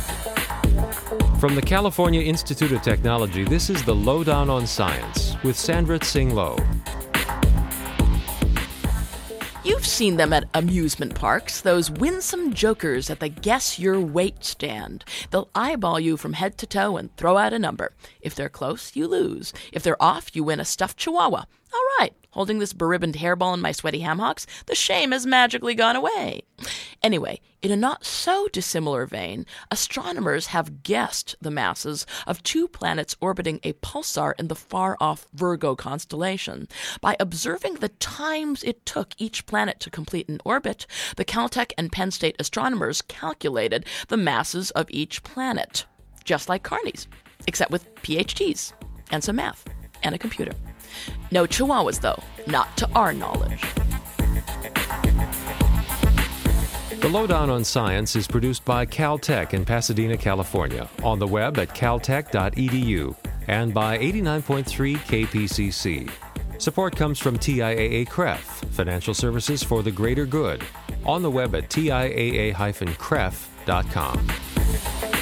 From the California Institute of Technology, this is the Lowdown on Science with Sandra Tsing Loh. You've seen them at amusement parks, those winsome jokers at the Guess Your Weight stand. They'll eyeball you from head to toe and throw out a number. If they're close, you lose. If they're off, you win a stuffed chihuahua. All right, holding this beribboned hairball in my sweaty ham hocks, the shame has magically gone away. Anyway, in a not-so-dissimilar vein, astronomers have guessed the masses of two planets orbiting a pulsar in the far-off Virgo constellation. By observing the times it took each planet to complete an orbit, the Caltech and Penn State astronomers calculated the masses of each planet, just like Carney's, except with PhDs and some math and a computer. No chihuahuas, though, not to our knowledge. The Lowdown on Science is produced by Caltech in Pasadena, California, on the web at caltech.edu, and by 89.3 KPCC. Support comes from TIAA CREF, Financial Services for the Greater Good, on the web at tiaa-cref.com.